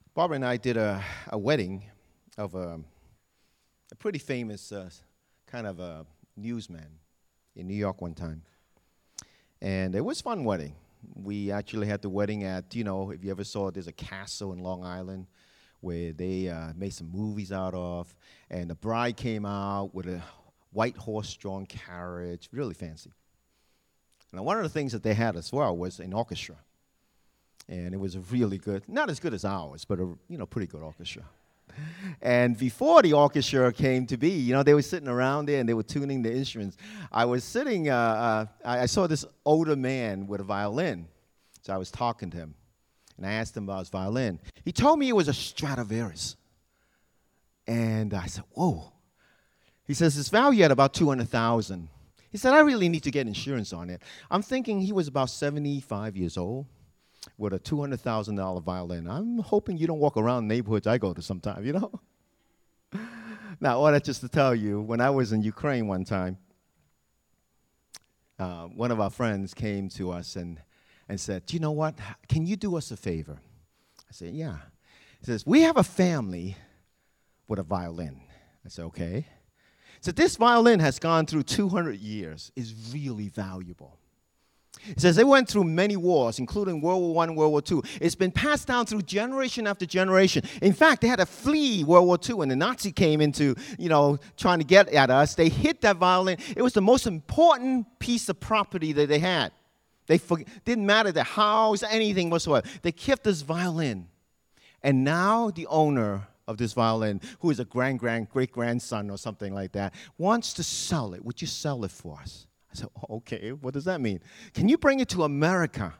Barbara and I did a wedding of a pretty famous kind of a newsman in New York one time. And it was a fun wedding. We actually had the wedding at, if you ever saw, there's a castle in Long Island where they made some movies out of. And the bride came out with a white horse-drawn carriage, really fancy. Now, one of the things that they had as well was an orchestra. And it was a really good, not as good as ours, but a pretty good orchestra. And before the orchestra came to be, they were sitting around there and they were tuning the instruments. I was sitting, I saw this older man with a violin. So I was talking to him. And I asked him about his violin. He told me it was a Stradivarius. And I said, whoa. He says, it's valued at about $200,000. He said, I really need to get insurance on it. I'm thinking he was about 75 years old with a $200,000 violin. I'm hoping you don't walk around neighborhoods I go to sometime, Now, all that just to tell you, when I was in Ukraine one time, one of our friends came to us and said, you know what, can you do us a favor? I said, yeah. He says, we have a family with a violin. I said, okay. So this violin has gone through 200 years. It's really valuable. It says they went through many wars, including World War I and World War II. It's been passed down through generation after generation. In fact, they had to flee World War II when the Nazi came into, trying to get at us. They hit that violin. It was the most important piece of property that they had. Didn't matter the house, anything whatsoever. They kept this violin. And now the owner of this violin, who is a great-grandson or something like that, wants to sell it. Would you sell it for us? I said, okay, what does that mean? Can you bring it to America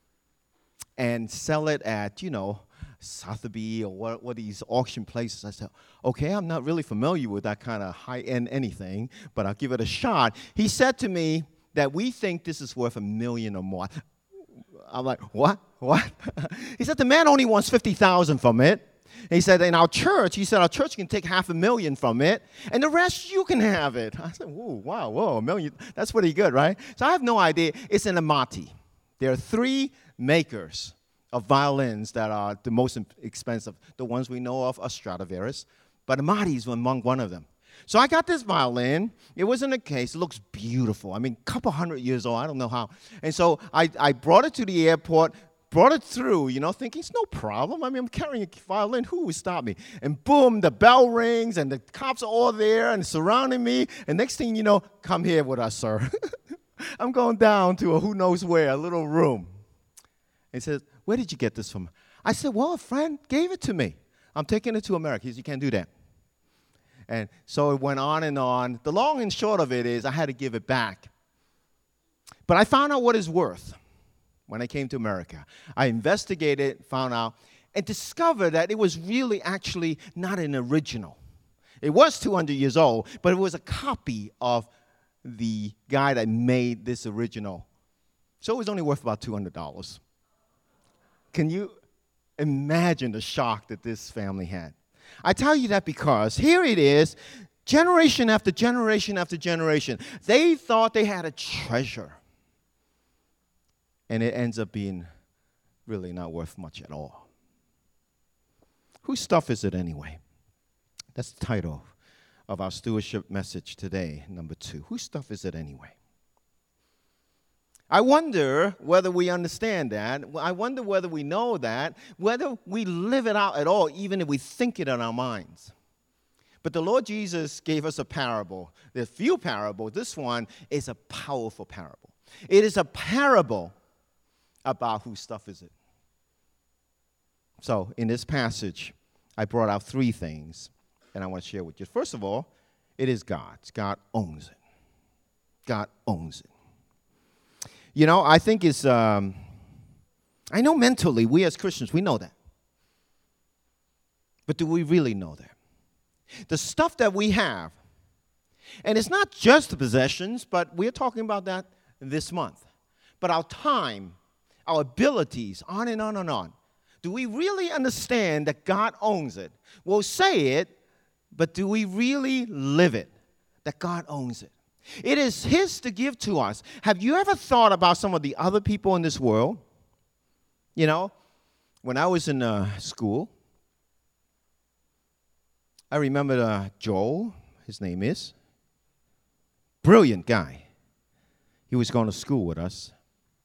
and sell it at, Sotheby's or what these auction places? I said, okay, I'm not really familiar with that kind of high-end anything, but I'll give it a shot. He said to me that we think this is worth $1 million or more. I'm like, what? He said the man only wants $50,000 from it. He said, our church can take $500,000 from it, and the rest you can have it. I said, whoa, $1 million. That's pretty good, right? So I have no idea. It's an Amati. There are 3 makers of violins that are the most expensive. The ones we know of are Stradivarius, but Amati is among one of them. So I got this violin. It was in a case. It looks beautiful. I mean, a couple hundred years old. I don't know how. And so I brought it to the airport, brought it through, thinking it's no problem. I mean, I'm carrying a violin. Who would stop me? And boom, the bell rings, and the cops are all there and surrounding me. And next thing you know, come here with us, sir. I'm going down to a who knows where, a little room. He says, where did you get this from? I said, well, a friend gave it to me. I'm taking it to America. He said, you can't do that. And so it went on and on. The long and short of it is I had to give it back. But I found out what it's worth. When I came to America, I investigated, found out, and discovered that it was really actually not an original. It was 200 years old, but it was a copy of the guy that made this original. So it was only worth about $200. Can you imagine the shock that this family had? I tell you that because here it is, generation after generation after generation. They thought they had a treasure. And it ends up being really not worth much at all. Whose stuff is it anyway? That's the title of our stewardship message today, number 2. Whose stuff is it anyway? I wonder whether we understand that. I wonder whether we know that, whether we live it out at all, even if we think it in our minds. But the Lord Jesus gave us a parable. There are few parables. This one is a powerful parable. It is a parable about whose stuff is it. So in this passage, I brought out 3 things, and I want to share with you. First of all, it is God's. God owns it. God owns it. I think it's, I know mentally, we as Christians, we know that. But do we really know that? The stuff that we have, and it's not just the possessions, but we're talking about that this month. But our time, our abilities, on and on and on. Do we really understand that God owns it? We'll say it, but do we really live it? That God owns it. It is His to give to us. Have you ever thought about some of the other people in this world? When I was in school, I remember Joel, his name is. Brilliant guy. He was going to school with us.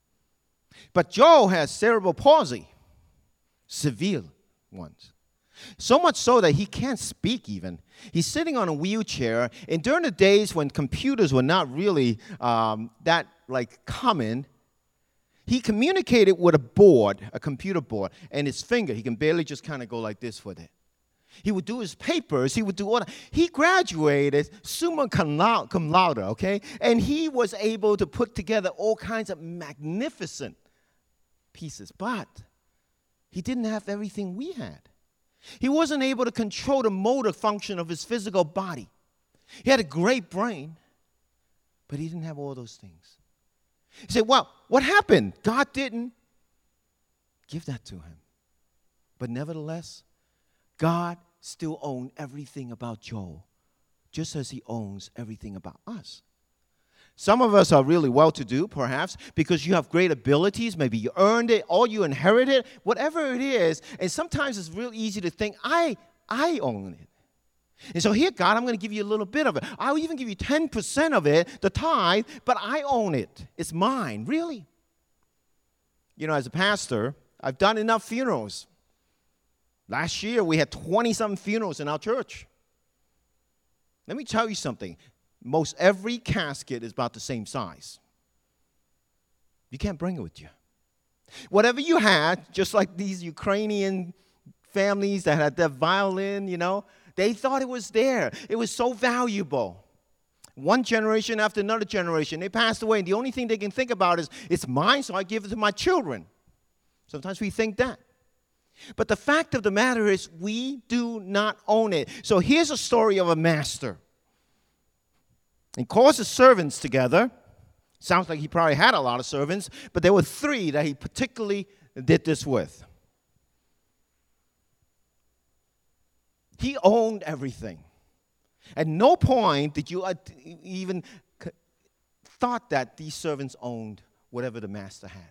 But Joel has cerebral palsy, severe ones. So much so that he can't speak even. He's sitting on a wheelchair, and during the days when computers were not really that common, he communicated with a board, a computer board, and his finger. He can barely just kind of go like this with it. He would do his papers. He would do all that. He graduated summa cum laude, okay? And he was able to put together all kinds of magnificent pieces. But he didn't have everything we had. He wasn't able to control the motor function of his physical body. He had a great brain, but he didn't have all those things. He said, well, what happened? God didn't give that to him. But nevertheless, God still owned everything about Joel, just as he owns everything about us. Some of us are really well-to-do, perhaps, because you have great abilities. Maybe you earned it, or you inherited it, whatever it is. And sometimes it's real easy to think, I own it. And so here, God, I'm going to give you a little bit of it. I'll even give you 10% of it, the tithe, but I own it. It's mine, really. You know, as a pastor, I've done enough funerals. Last year, we had 20-something funerals in our church. Let me tell you something. Most every casket is about the same size. You can't bring it with you. Whatever you had, just like these Ukrainian families that had that violin, you know, they thought it was there. It was so valuable. One generation after another generation, they passed away, and the only thing they can think about is, it's mine, so I give it to my children. Sometimes we think that. But the fact of the matter is, we do not own it. So here's a story of a master. He calls his servants together. Sounds like he probably had a lot of servants, but there were 3 that he particularly did this with. He owned everything. At no point did you even thought that these servants owned whatever the master had.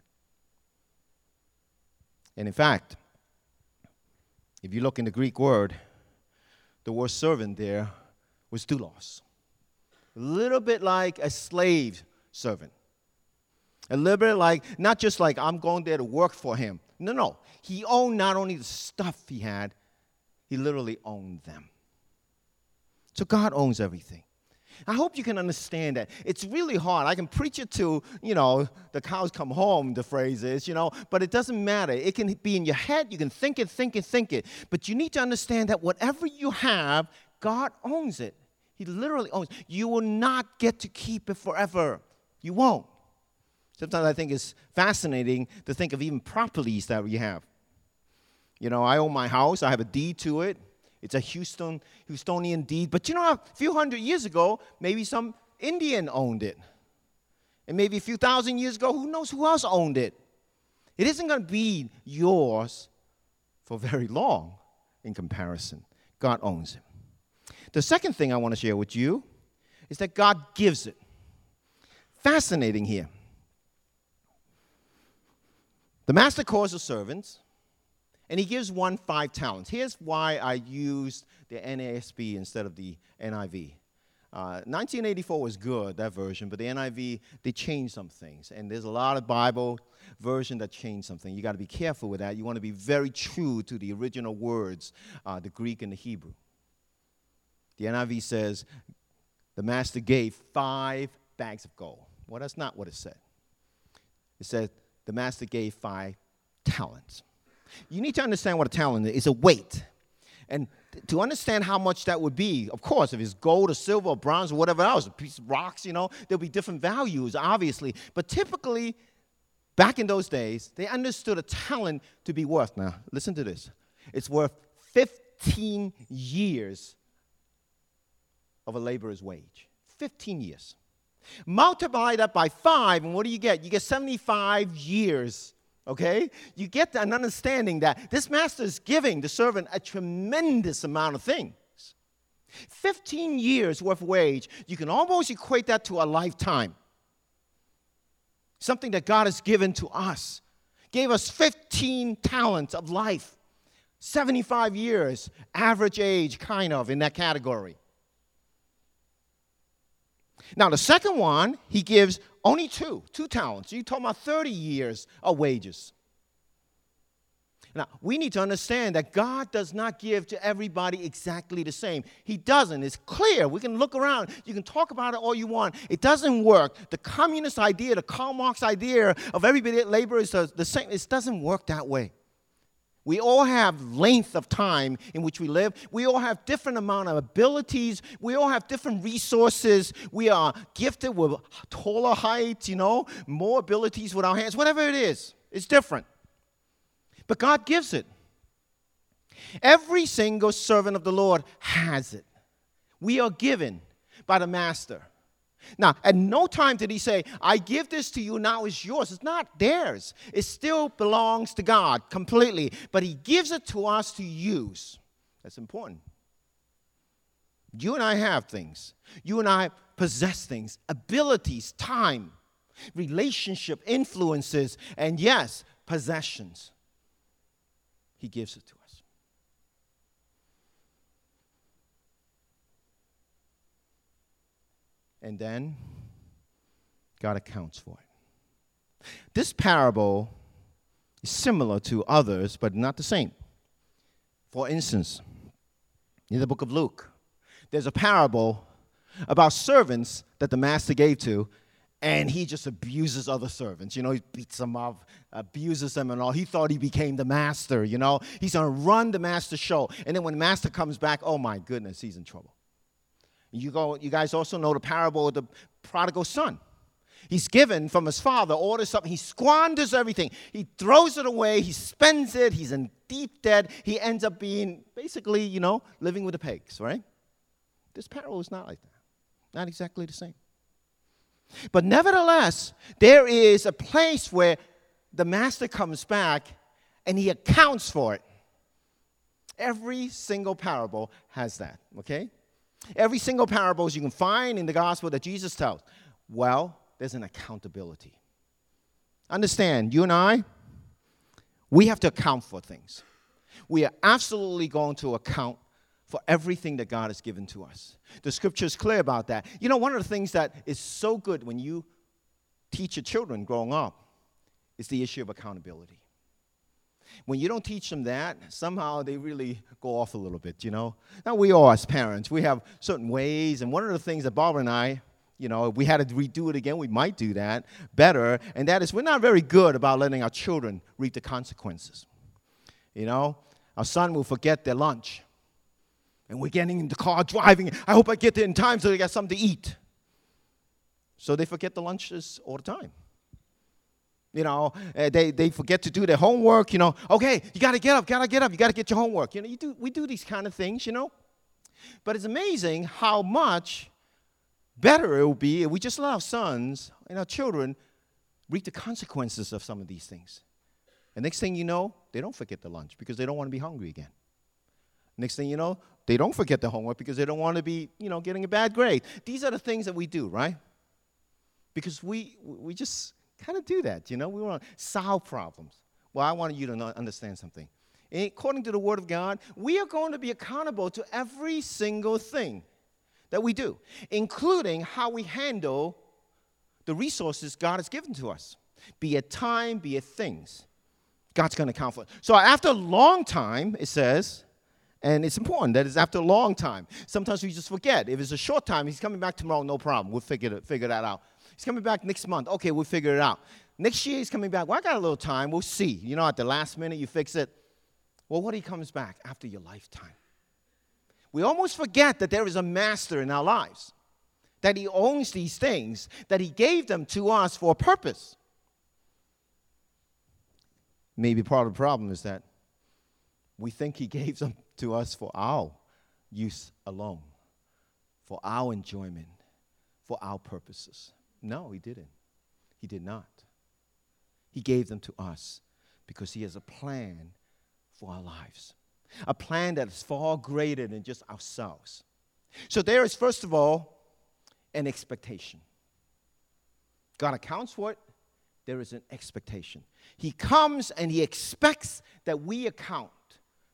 And in fact, if you look in the Greek word, the word servant there was doulos. A little bit like a slave servant. A little bit like, not just like I'm going there to work for him. No. He owned not only the stuff he had, he literally owned them. So God owns everything. I hope you can understand that. It's really hard. I can preach it to, the cows come home, the phrase is, but it doesn't matter. It can be in your head. You can think it. But you need to understand that whatever you have, God owns it. He literally owns it. You will not get to keep it forever. You won't. Sometimes I think it's fascinating to think of even properties that we have. I own my house. I have a deed to it. It's a Houstonian deed. But a few hundred years ago, maybe some Indian owned it. And maybe a few thousand years ago, who knows who else owned it? It isn't going to be yours for very long in comparison. God owns it. The second thing I want to share with you is that God gives it. Fascinating here. The master calls the servants, and he gives one 5 talents. Here's why I used the NASB instead of the NIV. 1984 was good, that version, but the NIV, they changed some things. And there's a lot of Bible version that changed something. You got to be careful with that. You want to be very true to the original words, the Greek and the Hebrew. The NIV says the master gave 5 bags of gold. Well, that's not what it said. It said the master gave 5 talents. You need to understand what a talent is. It's a weight. And to understand how much that would be, of course, if it's gold or silver or bronze or whatever else, a piece of rocks, there'll be different values, obviously. But typically, back in those days, they understood a talent to be worth. Now, listen to this. It's worth 15 years of a laborer's wage. 15 years. Multiply that by 5, and what do you get? You get 75 years, okay? You get an understanding that this master is giving the servant a tremendous amount of things. 15 years worth of wage, you can almost equate that to a lifetime. Something that God has given to us. Gave us 15 talents of life. 75 years, average age, kind of, in that category. Now, the second one, he gives only two talents. You're talking about 30 years of wages. Now, we need to understand that God does not give to everybody exactly the same. He doesn't. It's clear. We can look around. You can talk about it all you want. It doesn't work. The communist idea, the Karl Marx idea of everybody labor is the same. It doesn't work that way. We all have length of time in which we live. We all have different amount of abilities. We all have different resources. We are gifted with taller heights, more abilities with our hands. Whatever it is, it's different. But God gives it. Every single servant of the Lord has it. We are given by the Master. Now, at no time did he say, I give this to you, now it's yours. It's not theirs. It still belongs to God completely. But he gives it to us to use. That's important. You and I have things. You and I possess things, abilities, time, relationship, influences, and yes, possessions. He gives it to us. And then God accounts for it. This parable is similar to others, but not the same. For instance, in the book of Luke, there's a parable about servants that the master gave to, and he just abuses other servants. He beats them up, abuses them and all. He thought he became the master, He's going to run the master show. And then when the master comes back, oh my goodness, he's in trouble. You guys also know the parable of the prodigal son. He's given from his father all this stuff. He squanders everything. He throws it away. He spends it. He's in deep debt. He ends up being basically, living with the pigs, right? This parable is not like that. Not exactly the same. But nevertheless, there is a place where the master comes back and he accounts for it. Every single parable has that, okay? Every single parable you can find in the gospel that Jesus tells. Well, there's an accountability. Understand, you and I, we have to account for things. We are absolutely going to account for everything that God has given to us. The scripture is clear about that. One of the things that is so good when you teach your children growing up is the issue of accountability. When you don't teach them that, somehow they really go off a little bit, Now, we all as parents, we have certain ways, and one of the things that Barbara and I, if we had to redo it again, we might do that better, and that is we're not very good about letting our children reap the consequences. Our son will forget their lunch. And we're getting in the car, driving. I hope I get there in time so they got something to eat. So they forget the lunches all the time. They forget to do their homework. Okay, you got to get up. You got to get your homework. We do these kind of things. But it's amazing how much better it will be if we just let our sons and our children reap the consequences of some of these things. And next thing you know, they don't forget the lunch because they don't want to be hungry again. Next thing you know, they don't forget the homework because they don't want to be, getting a bad grade. These are the things that we do, right? Because we just kind of do that, We want to solve problems. Well, I want you to understand something. According to the Word of God, we are going to be accountable to every single thing that we do, including how we handle the resources God has given to us, be it time, be it things. God's going to account for it. So after a long time, it says, and it's important that it's after a long time. Sometimes we just forget. If it's a short time, he's coming back tomorrow, no problem. We'll figure that out. He's coming back next month. Okay, we'll figure it out. Next year, he's coming back. Well, I got a little time. We'll see. At the last minute, you fix it. Well, what if he comes back after your lifetime? We almost forget that there is a master in our lives, that he owns these things, that he gave them to us for a purpose. Maybe part of the problem is that we think he gave them to us for our use alone, for our enjoyment, for our purposes. No, he didn't. He did not. He gave them to us because he has a plan for our lives, a plan that is far greater than just ourselves. So there is, first of all, an expectation. God accounts for it. There is an expectation. He comes and he expects that we account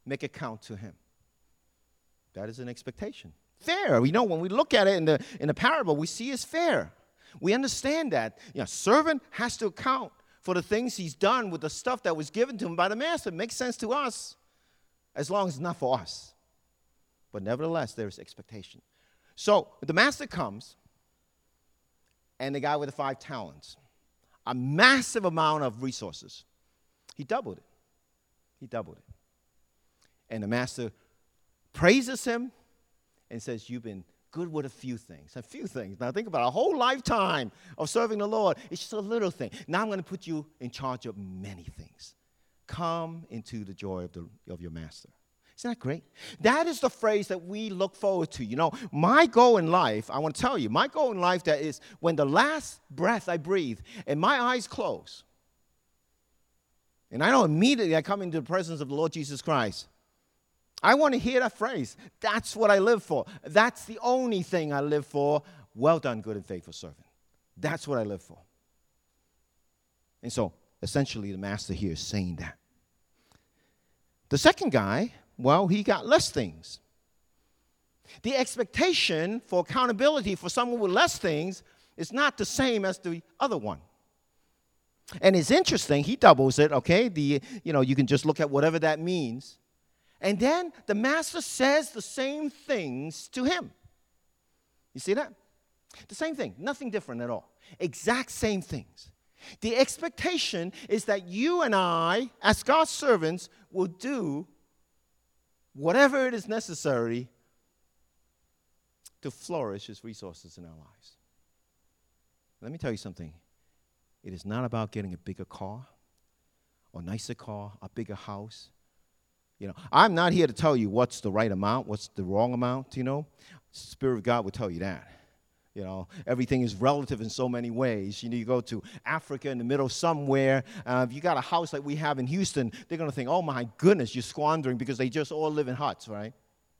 make account to him. That is an expectation. Fair. When we look at it in the parable, we see it's fair. We understand that. Servant has to account for the things he's done with the stuff that was given to him by the master. It makes sense to us as long as it's not for us. But nevertheless, there is expectation. So the master comes, and the guy with the 5 talents, a massive amount of resources, he doubled it. He doubled it. And the master praises him and says, you've been good with a few things. A few things. Now think about it. A whole lifetime of serving the Lord. It's just a little thing. Now I'm going to put you in charge of many things. Come into the joy of your master. Isn't that great? That is the phrase that we look forward to. My goal in life, I want to tell you, my goal in life that is when the last breath I breathe and my eyes close, and I know immediately I come into the presence of the Lord Jesus Christ, I want to hear that phrase. That's what I live for. That's the only thing I live for. Well done, good and faithful servant. That's what I live for. And so, essentially, the master here is saying that. The second guy, well, he got less things. The expectation for accountability for someone with less things is not the same as the other one. And it's interesting, he doubles it, okay? You can just look at whatever that means. And then the master says the same things to him. You see that? The same thing, nothing different at all. Exact same things. The expectation is that you and I, as God's servants, will do whatever it is necessary to flourish his resources in our lives. Let me tell you something. It is not about getting a bigger car, or nicer car, a bigger house. I'm not here to tell you what's the right amount, what's the wrong amount, Spirit of God will tell you that. Everything is relative in so many ways. You go to Africa in the middle somewhere. If you got a house like we have in Houston, they're going to think, oh, my goodness, you're squandering because they just all live in huts, right?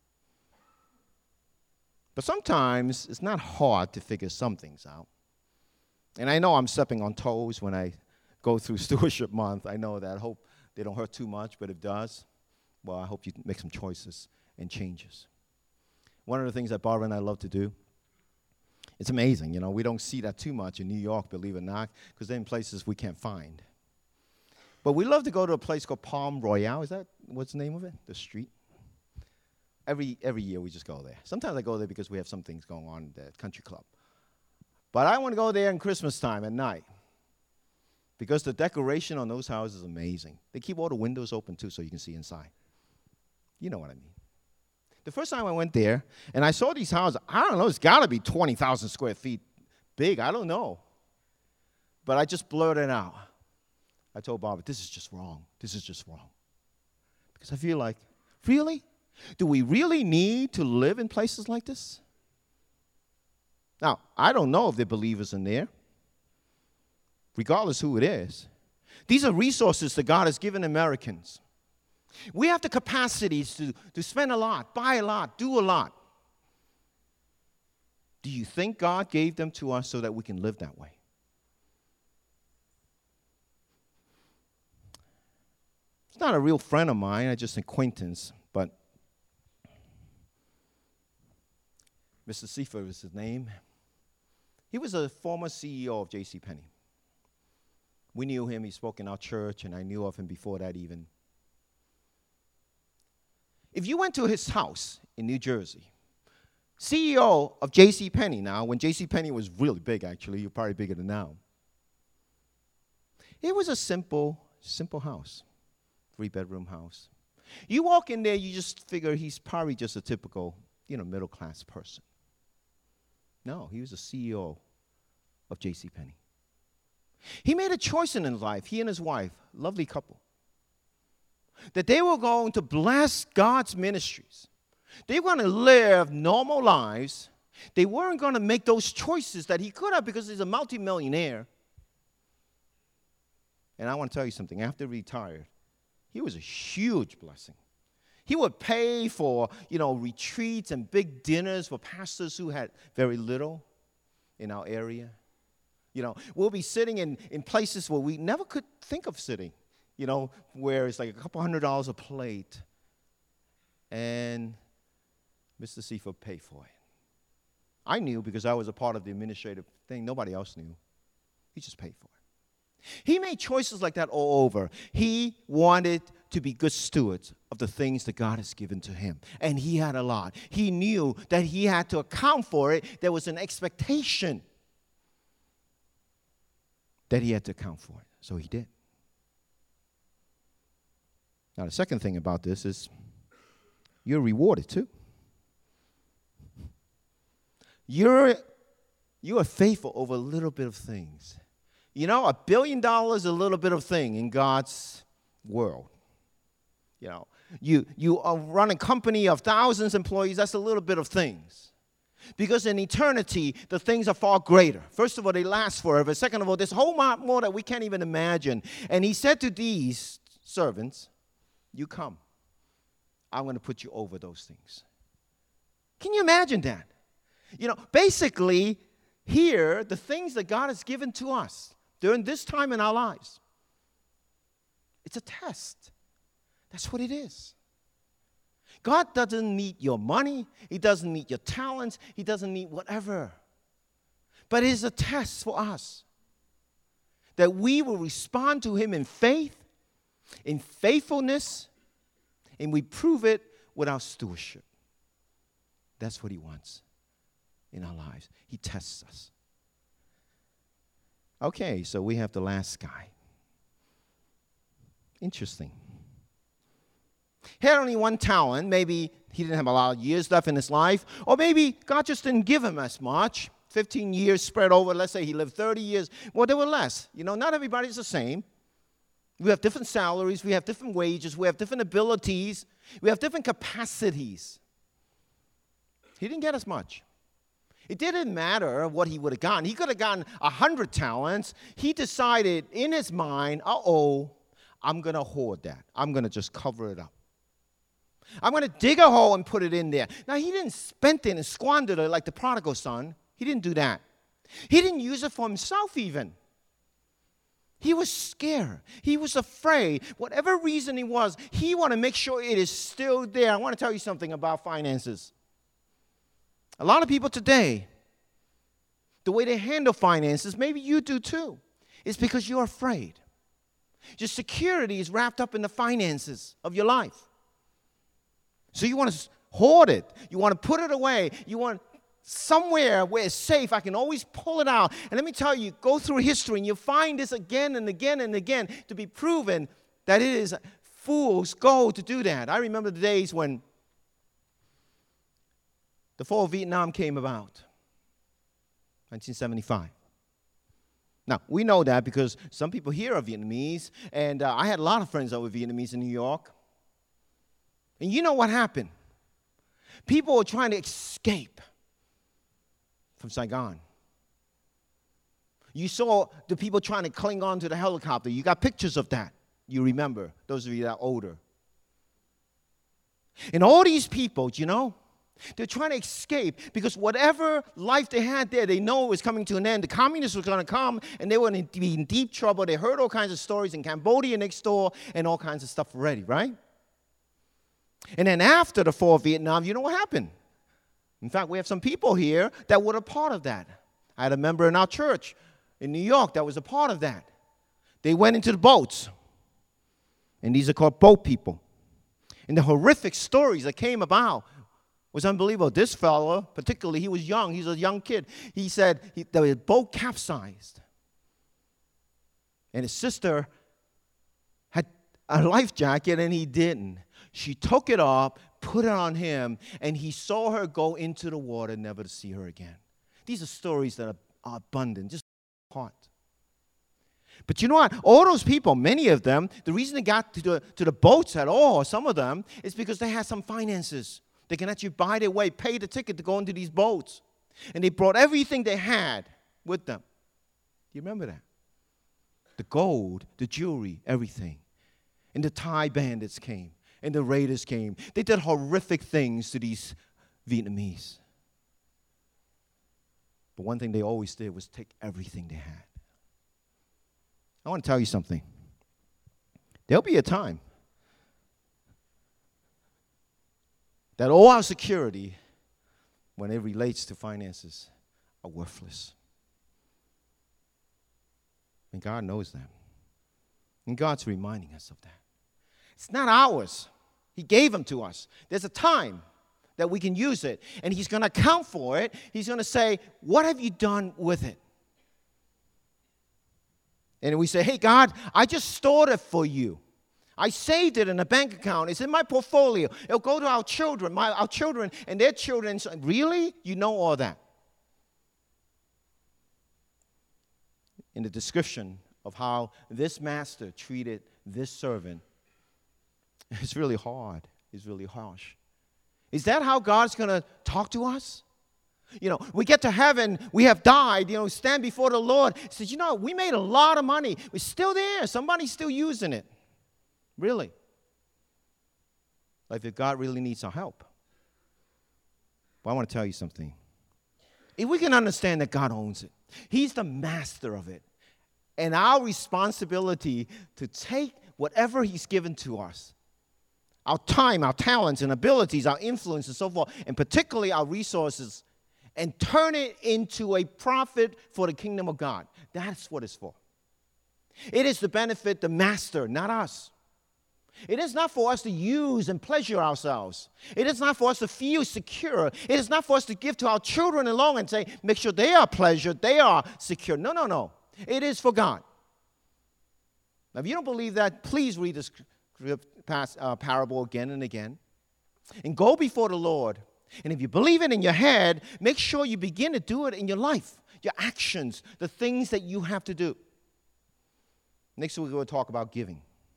But sometimes it's not hard to figure some things out. And I know I'm stepping on toes when I go through Stewardship Month. I know that. I hope they don't hurt too much, but if it does, well, I hope you make some choices and changes. One of the things that Barbara and I love to do, it's amazing, we don't see that too much in New York, believe it or not, because they're in places we can't find. But we love to go to a place called Palm Royale. Is that, what's the name of it? The street? Every year we just go there. Sometimes I go there because we have some things going on at the country club. But I want to go there in Christmas time at night because the decoration on those houses is amazing. They keep all the windows open, too, so you can see inside. You know what I mean. The first time I went there, and I saw these houses, I don't know, it's got to be 20,000 square feet big. I don't know. But I just blurted it out. I told Barbara, this is just wrong. This is just wrong. Because I feel like, really? Do we really need to live in places like this? Now, I don't know if there are believers in there, regardless who it is. These are resources that God has given Americans. We have the capacities to spend a lot, buy a lot, do a lot. Do you think God gave them to us so that we can live that way? It's not a real friend of mine, I just an acquaintance, but Mr. Seifert is his name. He was a former CEO of JCPenney. We knew him, he spoke in our church, and I knew of him before that even. If you went to his house in New Jersey, CEO of JCPenney now, when JCPenney was really big actually, you're probably bigger than now. It was a simple house, 3-bedroom house. You walk in there, you just figure he's probably just a typical, middle-class person. No, he was a CEO of JCPenney. He made a choice in his life, he and his wife, lovely couple, that they were going to bless God's ministries. They were going to live normal lives. They weren't going to make those choices that he could have because he's a multimillionaire. And I want to tell you something. After he retired, he was a huge blessing. He would pay for, retreats and big dinners for pastors who had very little in our area. We'll be sitting in places where we never could think of sitting. Where it's like a couple $100 a plate and Mr. Seifert paid for it. I knew because I was a part of the administrative thing. Nobody else knew. He just paid for it. He made choices like that all over. He wanted to be good stewards of the things that God has given to him. And he had a lot. He knew that he had to account for it. There was an expectation that he had to account for it. So he did. Now, the second thing about this is you're rewarded too. You are faithful over a little bit of things. You know, $1 billion is a little bit of thing in God's world. You know, you run a company of thousands of employees, that's a little bit of things. Because in eternity, the things are far greater. First of all, they last forever. Second of all, there's a whole lot more that we can't even imagine. And he said to these servants, you come. I'm going to put you over those things. Can you imagine that? You know, basically, here, the things that God has given to us during this time in our lives, it's a test. That's what it is. God doesn't need your money. He doesn't need your talents. He doesn't need whatever. But it's a test for us that we will respond to him in faith, in faithfulness, and we prove it with our stewardship. That's what he wants in our lives. He tests us. Okay, so we have the last guy. Interesting. He had only one talent. Maybe he didn't have a lot of years left in his life. Or maybe God just didn't give him as much. 15 years spread over. Let's say he lived 30 years. Well, there were less. You know, not everybody's the same. We have different salaries. We have different wages. We have different abilities. We have different capacities. He didn't get as much. It didn't matter what he would have gotten. He could have gotten 100 talents. He decided in his mind, I'm going to hoard that. I'm going to just cover it up. I'm going to dig a hole and put it in there. Now, he didn't spend it and squander it like the prodigal son. He didn't do that. He didn't use it for himself even. He was scared. He was afraid. Whatever reason he was, he wanted to make sure it is still there. I want to tell you something about finances. A lot of people today, the way they handle finances, maybe you do too, is because you're afraid. Your security is wrapped up in the finances of your life. So you want to hoard it. You want to put it away. You want somewhere where it's safe. I can always pull it out. And let me tell you, go through history and you'll find this again and again and again to be proven that it is fool's gold to do that. I remember the days when the fall of Vietnam came about, 1975. Now, we know that because some people here are Vietnamese, and I had a lot of friends that were Vietnamese in New York. And you know what happened? People were trying to escape from Saigon. You saw the people trying to cling on to the helicopter. You got pictures of that. You remember, those of you that are older. And all these people, you know, they're trying to escape because whatever life they had there, they know it was coming to an end. The communists were going to come, and they were going to be in deep trouble. They heard all kinds of stories in Cambodia next door and all kinds of stuff already, right? And then after the fall of Vietnam, you know what happened? In fact, we have some people here that were a part of that. I had a member in our church in New York that was a part of that. They went into the boats, and these are called boat people. And the horrific stories that came about was unbelievable. This fellow, particularly, he was young. He was a young kid. He said the boat capsized. And his sister had a life jacket, and he didn't. She took it off, put it on him, and he saw her go into the water, never to see her again. These are stories that are abundant, just heart. But you know what? All those people, many of them, the reason they got to the boats at all, some of them, is because they had some finances. They can actually buy their way, pay the ticket to go into these boats. And they brought everything they had with them. Do you remember that? The gold, the jewelry, everything. And the Thai bandits came. And the raiders came. They did horrific things to these Vietnamese. But one thing they always did was take everything they had. I want to tell you something. There'll be a time that all our security, when it relates to finances, are worthless. And God knows that. And God's reminding us of that. It's not ours. He gave them to us. There's a time that we can use it, and He's going to account for it. He's going to say, what have you done with it? And we say, hey, God, I just stored it for you. I saved it in a bank account. It's in my portfolio. It'll go to our children, our children and their children. Really? You know all that? In the description of how this master treated this servant, it's really hard. It's really harsh. Is that how God's going to talk to us? We get to heaven, we have died, stand before the Lord. He says, we made a lot of money. We're still there. Somebody's still using it. Really? Like if God really needs our help. But I want to tell you something. If we can understand that God owns it, He's the master of it, and our responsibility to take whatever He's given to us, our time, our talents and abilities, our influence and so forth, and particularly our resources, and turn it into a profit for the kingdom of God. That's what it's for. It is to benefit the master, not us. It is not for us to use and pleasure ourselves. It is not for us to feel secure. It is not for us to give to our children alone and say, make sure they are pleasured, they are secure. No. It is for God. Now, if you don't believe that, please read this parable again and again. And go before the Lord. And if you believe it in your head, make sure you begin to do it in your life, your actions, the things that you have to do. Next week, we're going to talk about giving.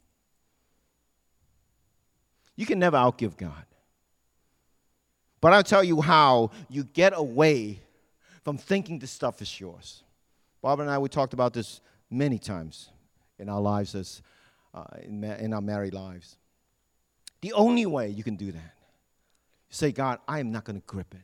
You can never outgive God. But I'll tell you how you get away from thinking this stuff is yours. Barbara and I, we talked about this many times in our lives, in our married lives. The only way you can do that, say, God, I am not going to grip it.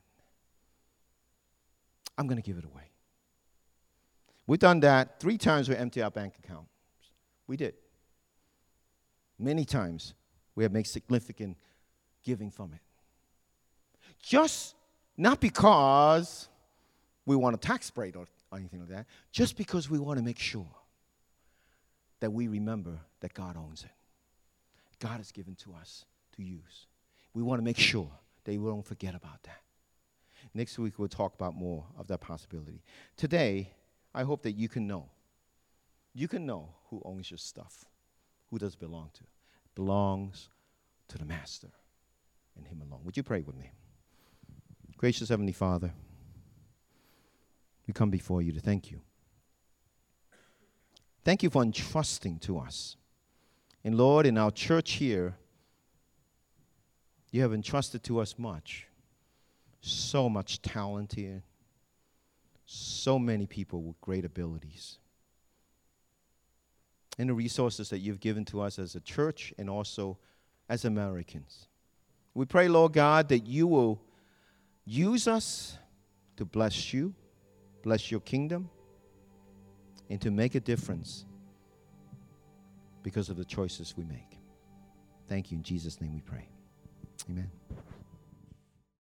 I'm going to give it away. We've done that 3 times. We empty our bank account. We did. Many times we have made significant giving from it. Just not because we want a tax break or anything like that, just because we want to make sure that we remember that God owns it. God has given to us to use. We want to make sure that we don't forget about that. Next week we'll talk about more of that possibility. Today, I hope that you can know. You can know who owns your stuff. Who does it belong to? It belongs to the Master and Him alone. Would you pray with me? Gracious Heavenly Father, we come before you to thank you. Thank you for entrusting to us. And Lord, in our church here, you have entrusted to us much. So much talent here. So many people with great abilities. And the resources that you've given to us as a church and also as Americans. We pray, Lord God, that you will use us to bless you, bless your kingdom, and to make a difference because of the choices we make. Thank you. In Jesus' name we pray. Amen.